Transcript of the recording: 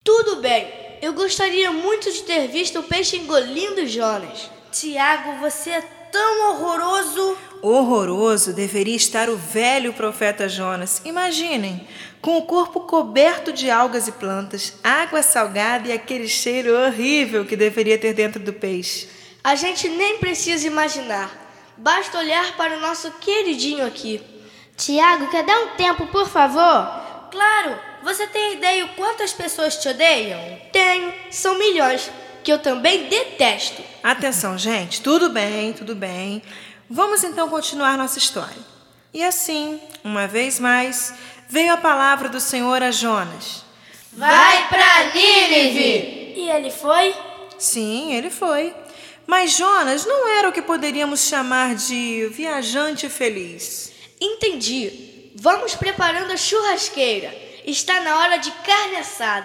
Tudo bem, eu gostaria muito de ter visto o peixe engolindo Jonas. Tiago, você é tão horroroso. Horroroso deveria estar o velho profeta Jonas. Imaginem, com o corpo coberto de algas e plantas, água salgada e aquele cheiro horrível que deveria ter dentro do peixe. A gente nem precisa imaginar. Basta olhar para o nosso queridinho aqui. Tiago, quer dar um tempo, por favor? Claro, você tem ideia de quantas pessoas te odeiam? Tenho, são milhões, que eu também detesto. Atenção, gente, tudo bem, tudo bem. Vamos então continuar nossa história. E assim, uma vez mais, veio a palavra do Senhor a Jonas. Vai para Nínive! E ele foi? Sim, ele foi. Mas Jonas não era o que poderíamos chamar de viajante feliz. Entendi. Vamos preparando a churrasqueira. Está na hora de carne assada.